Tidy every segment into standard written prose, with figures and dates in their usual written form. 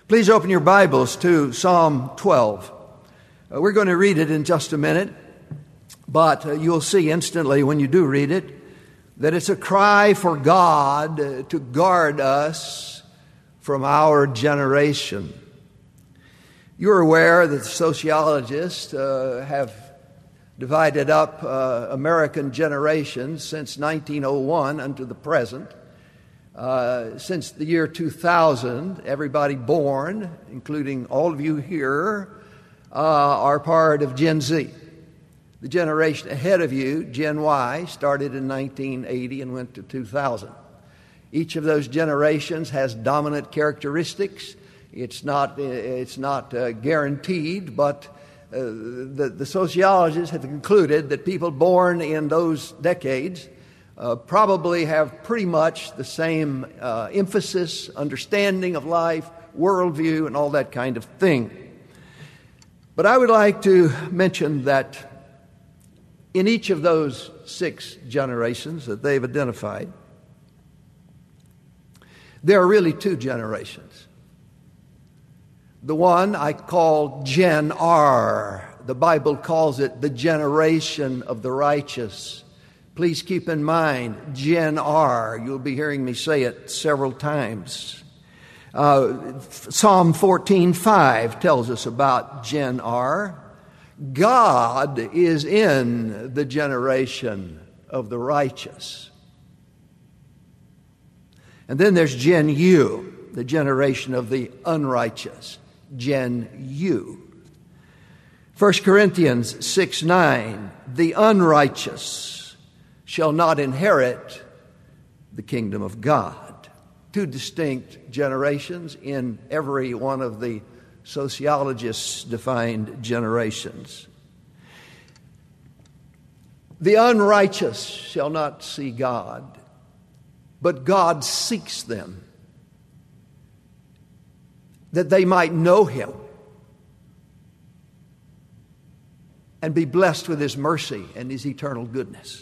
Please open your Bibles to Psalm 12. We're going to read it in just a minute, but you'll see instantly when you do read it that it's a cry for God to guard us from our generation. You're aware that the sociologists have divided up American generations since 1901 unto the present. Since the year 2000, everybody born, including all of you here, are part of Gen Z. The generation ahead of you, Gen Y, started in 1980 and went to 2000. Each of those generations has dominant characteristics. It's not guaranteed, but the sociologists have concluded that people born in those decades probably have pretty much the same emphasis, understanding of life, worldview, and all that kind of thing. But I would like to mention that in each of those 6 generations that they've identified, there are really 2 generations. The one I call Gen R. The Bible calls it the generation of the righteous. Please keep in mind, Gen R. You'll be hearing me say it several times. Psalm 14:5 tells us about Gen R. God is in the generation of the righteous. And then there's Gen U, the generation of the unrighteous. Gen U. 1 Corinthians 6:9, the unrighteous shall not inherit the kingdom of God. 2 distinct generations in every one of the sociologists' defined generations. The unrighteous shall not see God, but God seeks them, that they might know Him and be blessed with His mercy and His eternal goodness.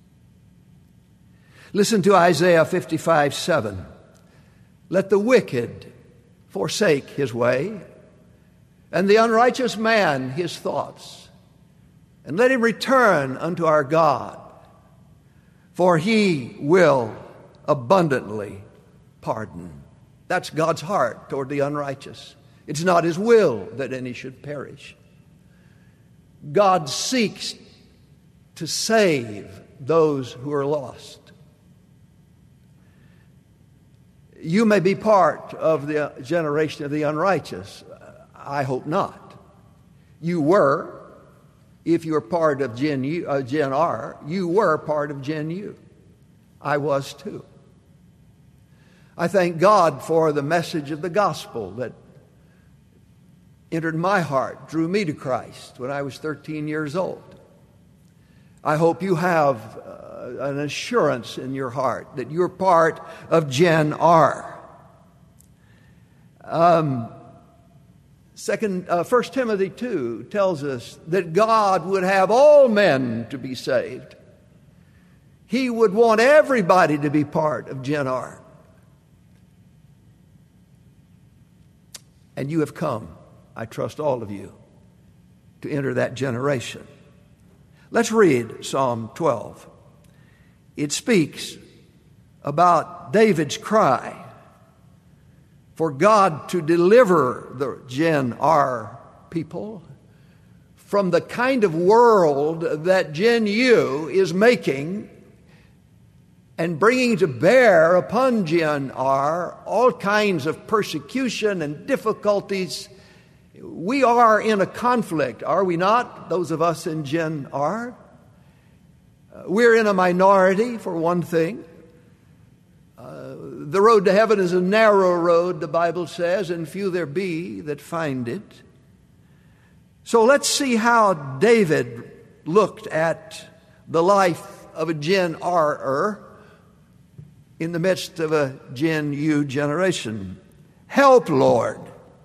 Listen to Isaiah 55:7. Let the wicked forsake his way, and the unrighteous man his thoughts, and let him return unto our God, for He will abundantly pardon. That's God's heart toward the unrighteous. It's not His will that any should perish. God seeks to save those who are lost. You may be part of the generation of the unrighteous. I hope not. You were, if you were part of Gen R, you were part of Gen U. I was too. I thank God for the message of the gospel that entered my heart, drew me to Christ when I was 13 years old. I hope you have an assurance in your heart that you're part of Gen R. 1 Timothy 2 tells us that God would have all men to be saved. He would want everybody to be part of Gen R. And you have come, I trust all of you, to enter that generation. Let's read Psalm 12. It speaks about David's cry for God to deliver the Gen R people from the kind of world that Gen U is making and bringing to bear upon Gen R all kinds of persecution and difficulties. We are in a conflict, are we not, those of us in Gen R? We're in a minority, for one thing. The road to heaven is a narrow road, the Bible says, and few there be that find it. So let's see how David looked at the life of a Gen R-er in the midst of a Gen U generation. Help, Lord.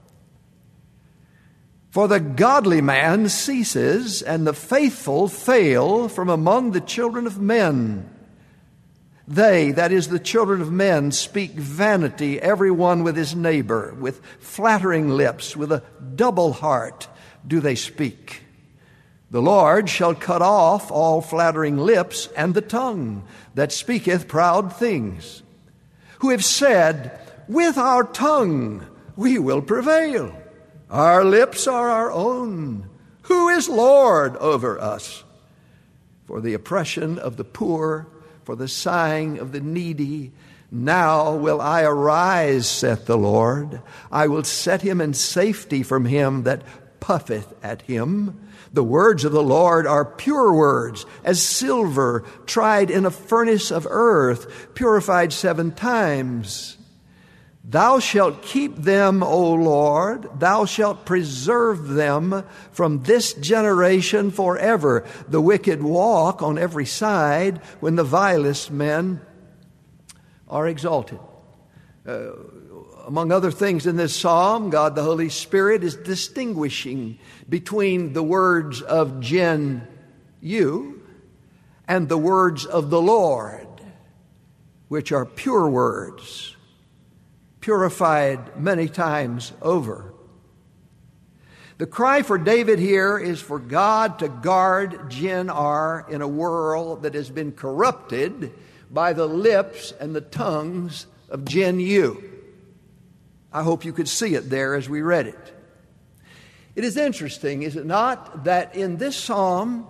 For the godly man ceases, and the faithful fail from among the children of men. They, that is the children of men, speak vanity, every one with his neighbor. With flattering lips, with a double heart do they speak. The Lord shall cut off all flattering lips and the tongue that speaketh proud things. Who have said, with our tongue we will prevail. Our lips are our own. Who is Lord over us? For the oppression of the poor, for the sighing of the needy, now will I arise, saith the Lord. I will set him in safety from him that puffeth at him. The words of the Lord are pure words, as silver tried in a furnace of earth, purified 7 times. Thou shalt keep them, O Lord. Thou shalt preserve them from this generation forever. The wicked walk on every side when the vilest men are exalted. Among other things in this psalm, God the Holy Spirit is distinguishing between the words of Jen Yu and the words of the Lord, which are pure words, purified many times over. The cry for David here is for God to guard Jin R in a world that has been corrupted by the lips and the tongues of Jin Yu. I hope you could see it there as we read it. It is interesting, is it not, that in this psalm,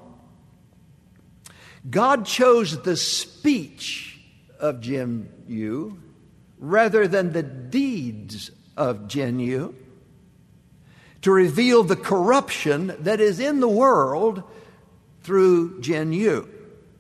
God chose the speech of Jin Yu rather than the deeds of Jin Yu to reveal the corruption that is in the world through Jin Yu.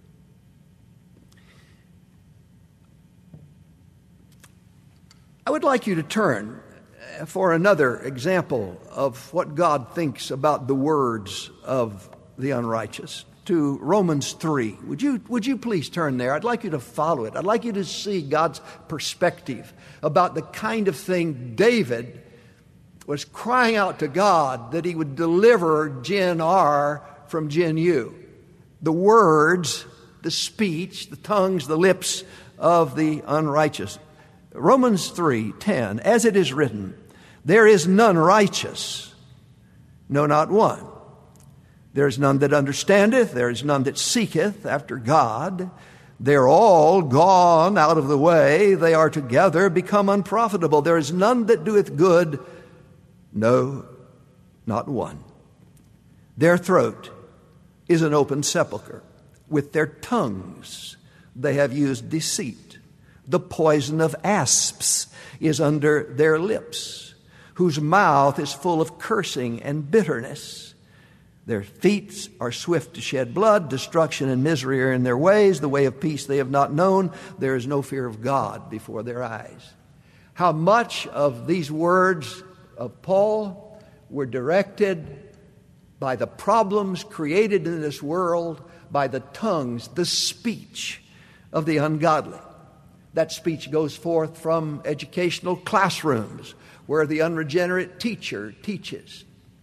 I would like you to turn for another example of what God thinks about the words of the unrighteous to Romans 3. Would you please turn there? I'd like you to follow it. I'd like you to see God's perspective about the kind of thing David was crying out to God that he would deliver Jin R from Jin Yu. The words, the speech, the tongues, the lips of the unrighteous. Romans 3:10, as it is written, there is none righteous, no, not one. There is none that understandeth, there is none that seeketh after God. They are all gone out of the way, they are together become unprofitable. There is none that doeth good, no, not one. Their throat is an open sepulchre. With their tongues they have used deceit. The poison of asps is under their lips, whose mouth is full of cursing and bitterness. Their feet are swift to shed blood. Destruction and misery are in their ways. The way of peace they have not known. There is no fear of God before their eyes. How much of these words of Paul were directed by the problems created in this world by the tongues, the speech of the ungodly. That speech goes forth from educational classrooms where the unregenerate teacher teaches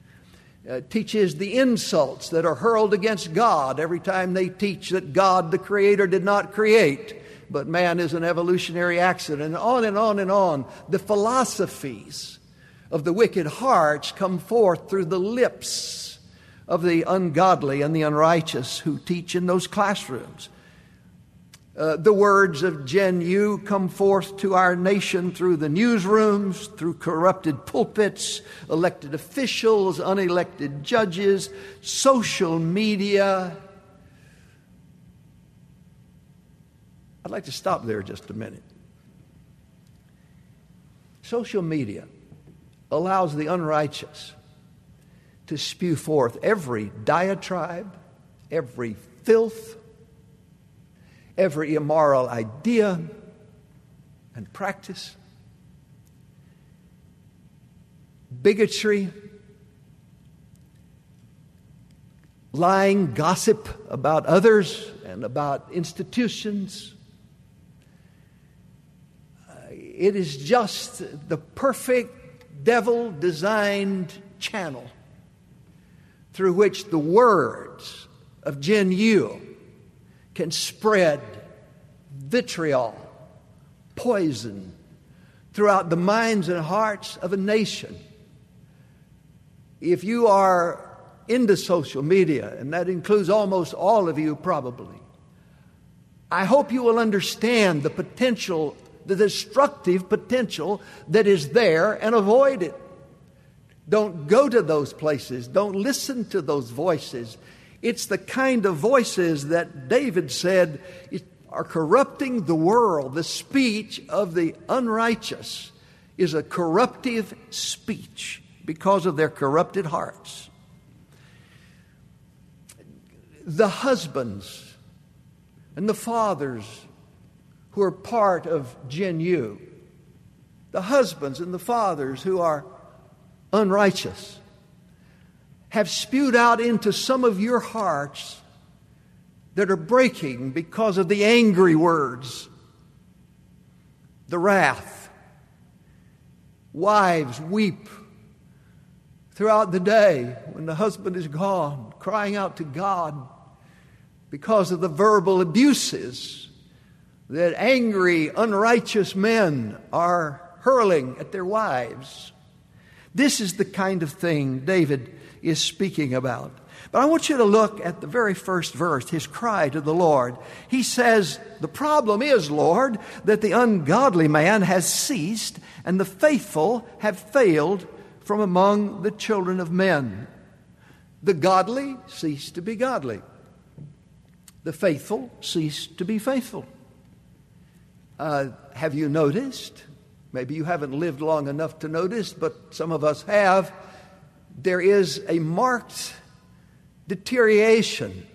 the insults that are hurled against God every time they teach that God, the Creator, did not create, but man is an evolutionary accident, and on and on and on. The philosophies of the wicked hearts come forth through the lips of the ungodly and the unrighteous who teach in those classrooms. The words of Jin Yu come forth to our nation through the newsrooms, through corrupted pulpits, elected officials, unelected judges, social media. I'd like to stop there just a minute. Social media allows the unrighteous to spew forth every diatribe, every filth, every immoral idea and practice, bigotry, lying gossip about others and about institutions. It is just the perfect devil-designed channel through which the words of Jin Yu can spread vitriol, poison throughout the minds and hearts of a nation. If you are into social media, and that includes almost all of you probably, I hope you will understand the potential, the destructive potential that is there, and avoid it. Don't go to those places. Don't listen to those voices. It's the kind of voices that David said are corrupting the world. The speech of the unrighteous is a corruptive speech because of their corrupted hearts. The husbands and the fathers who are part of Gen U, the husbands and the fathers who are unrighteous, have spewed out into some of your hearts that are breaking because of the angry words, the wrath. Wives weep throughout the day when the husband is gone, crying out to God because of the verbal abuses that angry, unrighteous men are hurling at their wives. This is the kind of thing David is speaking about. But I want you to look at the very first verse, his cry to the Lord. He says, the problem is, Lord, that the ungodly man has ceased and the faithful have failed from among the children of men. The godly cease to be godly. The faithful cease to be faithful. Have you noticed? Maybe you haven't lived long enough to notice, but some of us have. There is a marked deterioration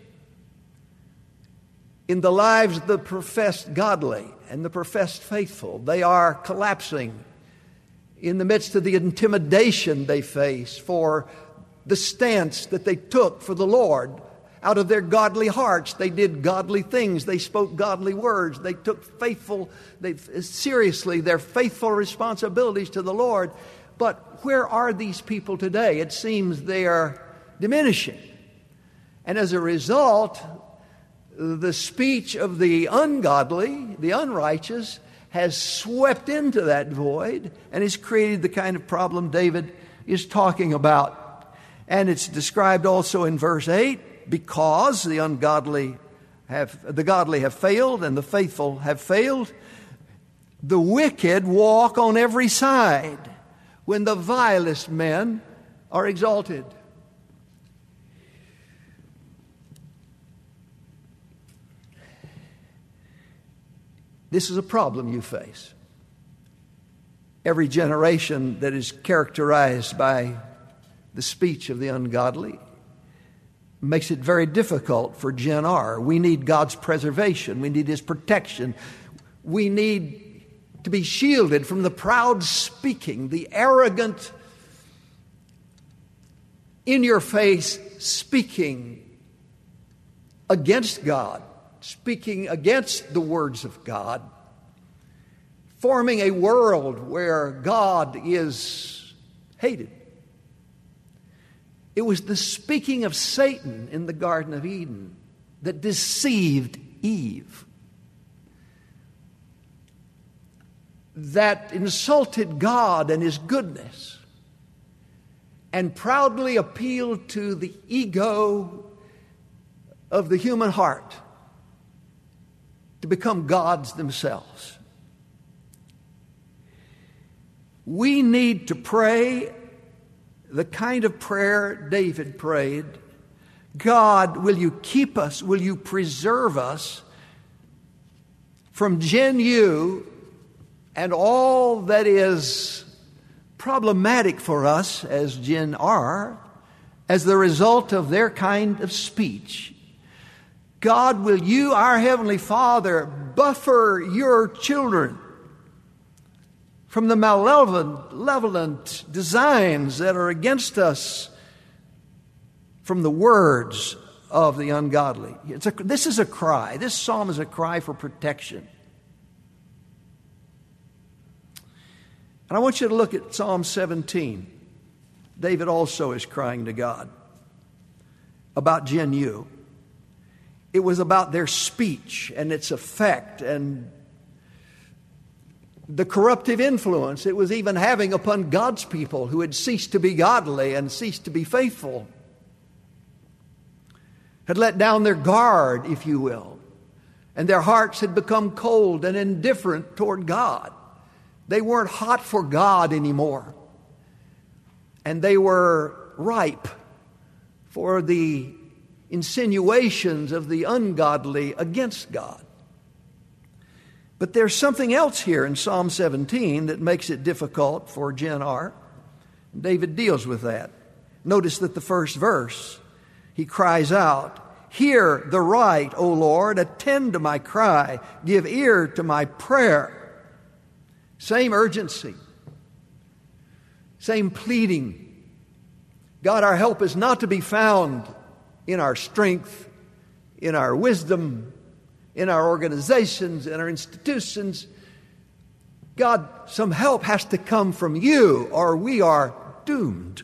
in the lives of the professed godly and the professed faithful. They are collapsing in the midst of the intimidation they face for the stance that they took for the Lord. Out of their godly hearts, they did godly things. They spoke godly words. They took seriously their faithful responsibilities to the Lord. But where are these people today? It seems they are diminishing. And as a result, the speech of the ungodly, the unrighteous, has swept into that void and has created the kind of problem David is talking about. And it's described also in verse 8. Because the godly have failed and the faithful have failed, the wicked walk on every side when the vilest men are exalted. This is a problem you face. Every generation that is characterized by the speech of the ungodly makes it very difficult for Gen R. We need God's preservation. We need His protection. We need to be shielded from the proud speaking, the arrogant, in-your-face speaking against God, speaking against the words of God, forming a world where God is hated. It was the speaking of Satan in the Garden of Eden that deceived Eve, that insulted God and His goodness, and proudly appealed to the ego of the human heart to become gods themselves. We need to pray the kind of prayer David prayed. God, will you keep us? Will you preserve us from Gen U and all that is problematic for us as Gen R as the result of their kind of speech? God, will you, our Heavenly Father, buffer your children from the malevolent designs that are against us from the words of the ungodly? This is a cry. This psalm is a cry for protection. And I want you to look at Psalm 17. David also is crying to God about Gen U. It was about their speech and its effect and the corruptive influence it was even having upon God's people who had ceased to be godly and ceased to be faithful, had let down their guard, if you will, and their hearts had become cold and indifferent toward God. They weren't hot for God anymore, and they were ripe for the insinuations of the ungodly against God. But there's something else here in Psalm 17 that makes it difficult for Gen R. David deals with that. Notice that the first verse, he cries out, "Hear the right, O Lord, attend to my cry, give ear to my prayer." Same urgency, same pleading. God, our help is not to be found in our strength, in our wisdom, in our organizations, in our institutions. God, some help has to come from you or we are doomed.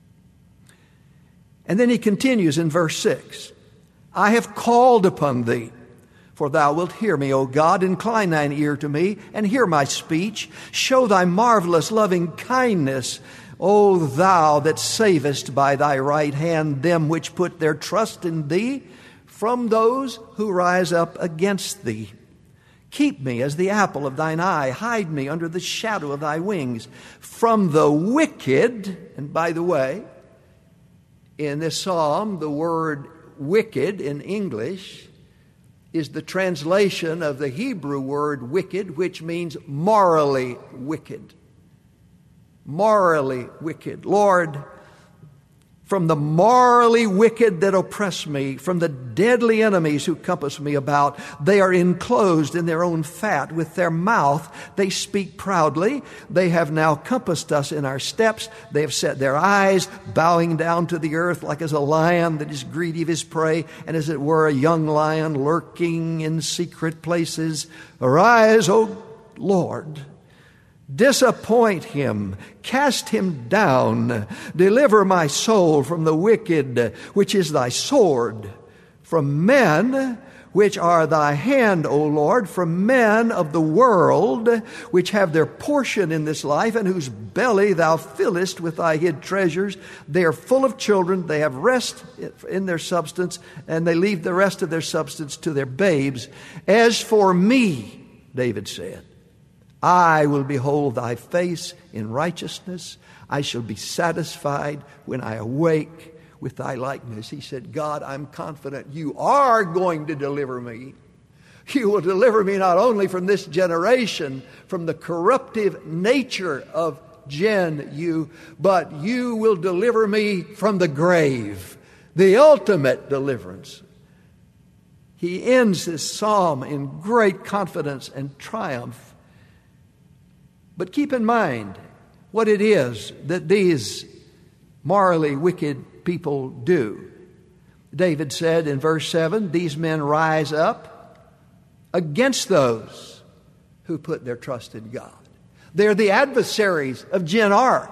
And then he continues in verse 6. "I have called upon thee, for thou wilt hear me, O God. Incline thine ear to me, and hear my speech. Show thy marvelous loving kindness, O thou that savest by thy right hand them which put their trust in thee, from those who rise up against thee. Keep me as the apple of thine eye. Hide me under the shadow of thy wings. From the wicked," and by the way, in this psalm, the word wicked in English is the translation of the Hebrew word wicked, which means morally wicked. Morally wicked. Lord, from the morally wicked that oppress me, from the deadly enemies who compass me about, they are enclosed in their own fat. With their mouth they speak proudly. They have now compassed us in our steps. They have set their eyes, bowing down to the earth, like as a lion that is greedy of his prey, and as it were a young lion lurking in secret places. Arise, O Lord. Disappoint him, cast him down, deliver my soul from the wicked, which is thy sword, from men which are thy hand, O Lord, from men of the world, which have their portion in this life, and whose belly thou fillest with thy hid treasures. They are full of children, they have rest in their substance, and they leave the rest of their substance to their babes. As for me, David said, I will behold thy face in righteousness. I shall be satisfied when I awake with thy likeness. He said, God, I'm confident you are going to deliver me. You will deliver me not only from this generation, from the corruptive nature of Gen U, but you will deliver me from the grave, the ultimate deliverance. He ends this psalm in great confidence and triumph. But keep in mind what it is that these morally wicked people do. David said in verse 7, these men rise up against those who put their trust in God. They're the adversaries of Gen R.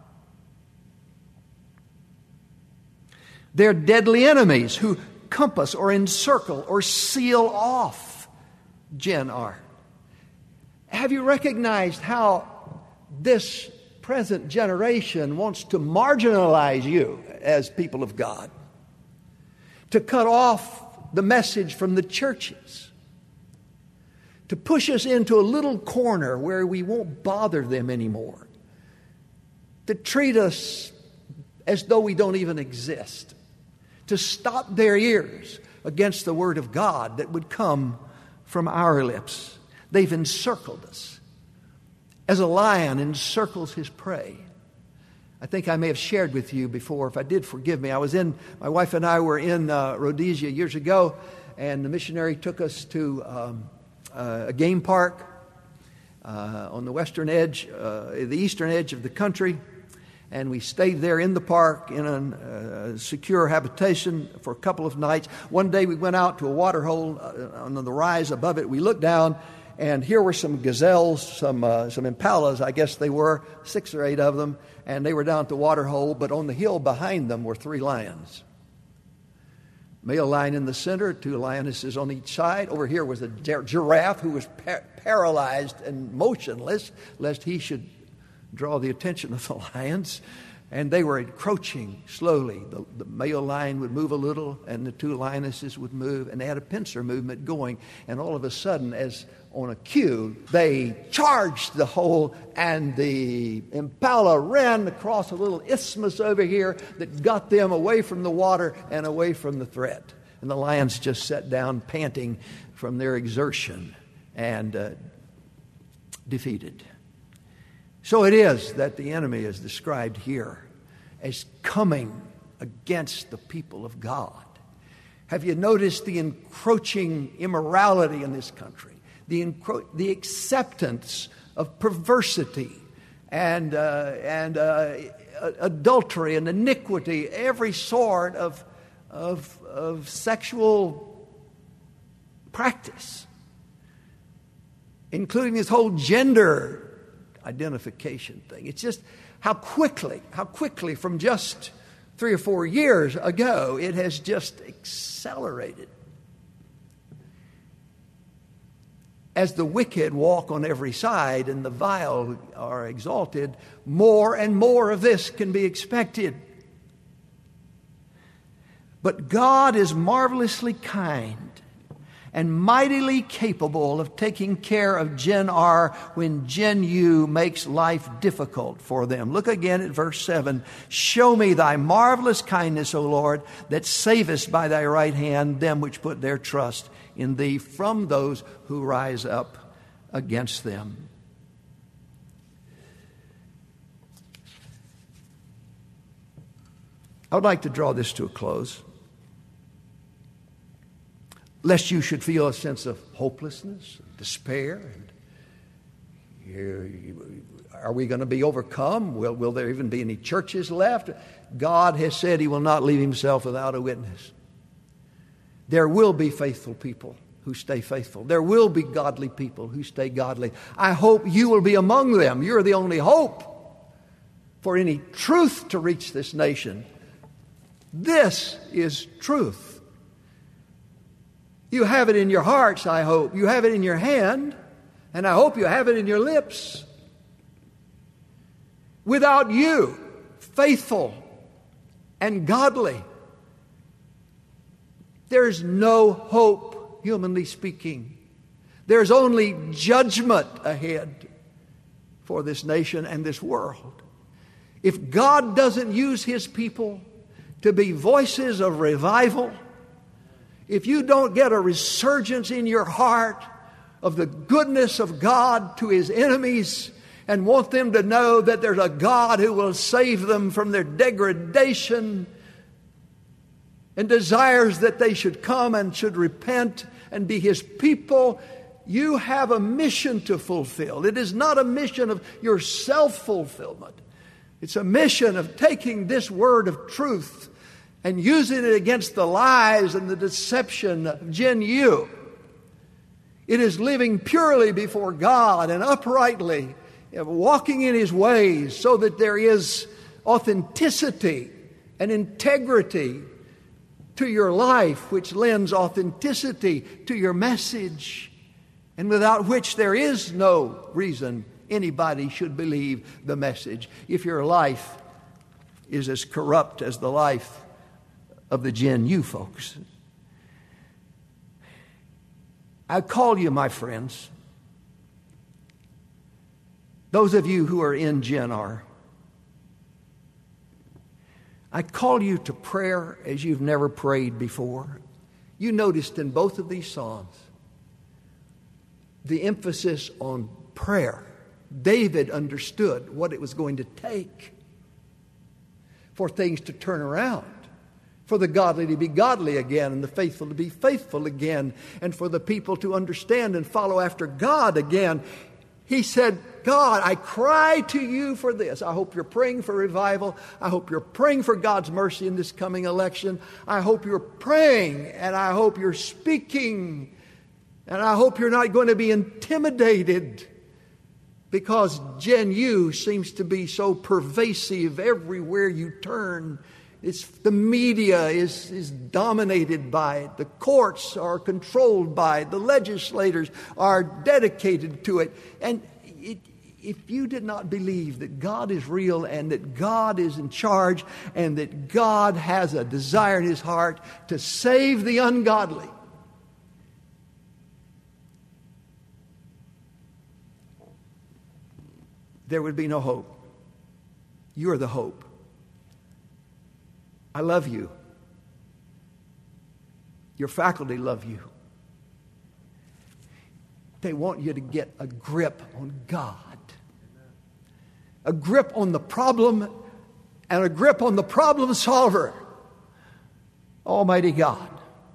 They're deadly enemies who compass or encircle or seal off Gen R. Have you recognized how this present generation wants to marginalize you as people of God? To cut off the message from the churches. To push us into a little corner where we won't bother them anymore. To treat us as though we don't even exist. To stop their ears against the word of God that would come from our lips. They've encircled us as a lion encircles his prey. I think I may have shared with you before. If I did, forgive me. My wife and I were in Rhodesia years ago, and the missionary took us to a game park on the western edge, the eastern edge of the country. And we stayed there in the park in a secure habitation for a couple of nights. One day we went out to a water hole on the rise above it. We looked down, and here were some gazelles, some impalas, I guess they were, 6 or 8 of them, and they were down at the water hole, but on the hill behind them were 3 lions. Male lion in the center, 2 lionesses on each side. Over here was a giraffe who was paralyzed and motionless, lest he should draw the attention of the lions. And they were encroaching slowly. The male lion would move a little, and the 2 lionesses would move, and they had a pincer movement going. And all of a sudden, as on a cue, they charged the hole, and the impala ran across a little isthmus over here that got them away from the water and away from the threat. And the lions just sat down panting from their exertion and defeated. So it is that the enemy is described here as coming against the people of God. Have you noticed the encroaching immorality in this country? The acceptance of perversity and adultery and iniquity, every sort of sexual practice, including this whole gender identification thing. It's just how quickly from just 3 or 4 years ago, it has just accelerated. As the wicked walk on every side and the vile are exalted, more and more of this can be expected. But God is marvelously kind and mightily capable of taking care of Gen R when Gen U makes life difficult for them. Look again at verse 7. Show me thy marvelous kindness, O Lord, that savest by thy right hand them which put their trust in thee from those who rise up against them. I would like to draw this to a close, lest you should feel a sense of hopelessness, despair. Are we going to be overcome? Will there even be any churches left? God has said he will not leave himself without a witness. There will be faithful people who stay faithful. There will be godly people who stay godly. I hope you will be among them. You're the only hope for any truth to reach this nation. This is truth. You have it in your hearts, I hope. You have it in your hand, and I hope you have it in your lips. Without you, faithful and godly, there's no hope, humanly speaking. There's only judgment ahead for this nation and this world. If God doesn't use his people to be voices of revival, if you don't get a resurgence in your heart of the goodness of God to his enemies and want them to know that there's a God who will save them from their degradation and desires that they should come and should repent and be his people, you have a mission to fulfill. It is not a mission of your self-fulfillment. It's a mission of taking this word of truth and using it against the lies and the deception of Gen U. It is living purely before God and uprightly, walking in his ways so that there is authenticity and integrity to your life, which lends authenticity to your message, and without which there is no reason anybody should believe the message. If your life is as corrupt as the life of the Gen U folks, I call you, my friends, those of you who are in Gen R, I call you to prayer as you've never prayed before. You noticed in both of these Psalms the emphasis on prayer. David understood what it was going to take for things to turn around, for the godly to be godly again and the faithful to be faithful again, and for the people to understand and follow after God again. He said, God, I cry to you for this. I hope you're praying for revival. I hope you're praying for God's mercy in this coming election. I hope you're praying, and I hope you're speaking, and I hope you're not going to be intimidated because Gen U seems to be so pervasive everywhere you turn The media is dominated by it. The courts are controlled by it. The legislators are dedicated to it. And if you did not believe that God is real and that God is in charge and that God has a desire in His heart to save the ungodly, there would be no hope. You are the hope. I love you. Your faculty love you. They want you to get a grip on God. A grip on the problem and a grip on the problem solver, Almighty God.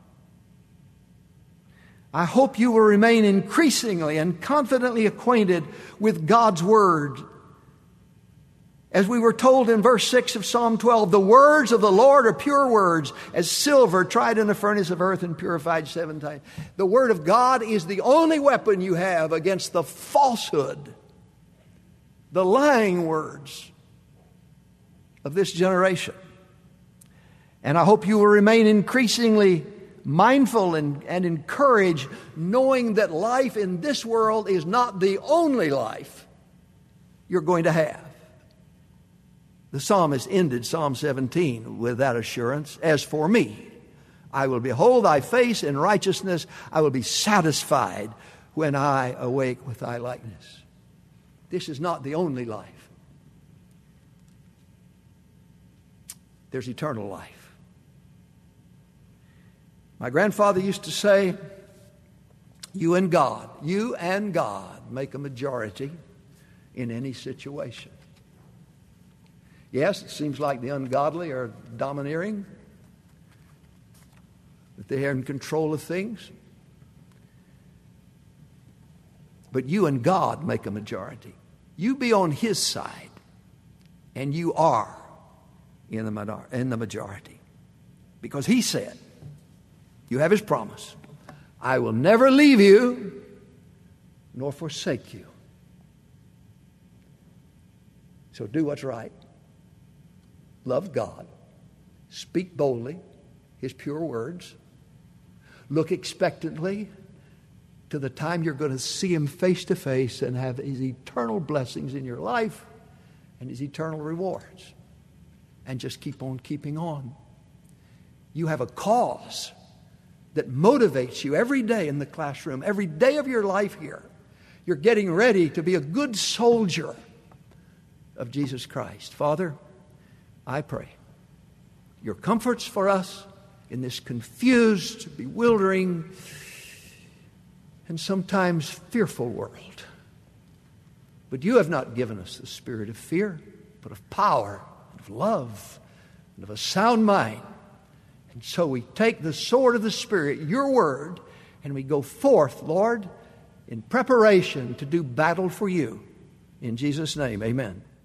I hope you will remain increasingly and confidently acquainted with God's Word. As we were told in verse 6 of Psalm 12, the words of the Lord are pure words, as silver tried in a furnace of earth and purified 7 times. The Word of God is the only weapon you have against the falsehood, the lying words of this generation. And I hope you will remain increasingly mindful and encouraged, knowing that life in this world is not the only life you're going to have. The psalmist ended Psalm 17 with that assurance. As for me, I will behold thy face in righteousness. I will be satisfied when I awake with thy likeness. This is not the only life. There's eternal life. My grandfather used to say, you and God make a majority in any situation. Yes, it seems like the ungodly are domineering, that they're in control of things. But you and God make a majority. You be on His side, and you are in the majority. Because He said, you have His promise, I will never leave you nor forsake you. So do what's right. Love God. Speak boldly His pure words. Look expectantly to the time you're going to see Him face to face and have His eternal blessings in your life and His eternal rewards. And just keep on keeping on. You have a cause that motivates you every day in the classroom, every day of your life here. You're getting ready to be a good soldier of Jesus Christ. Father, I pray your comforts for us in this confused, bewildering, and sometimes fearful world. But you have not given us the spirit of fear, but of power, and of love, and of a sound mind. And so we take the sword of the Spirit, your word, and we go forth, Lord, in preparation to do battle for you. In Jesus' name, amen.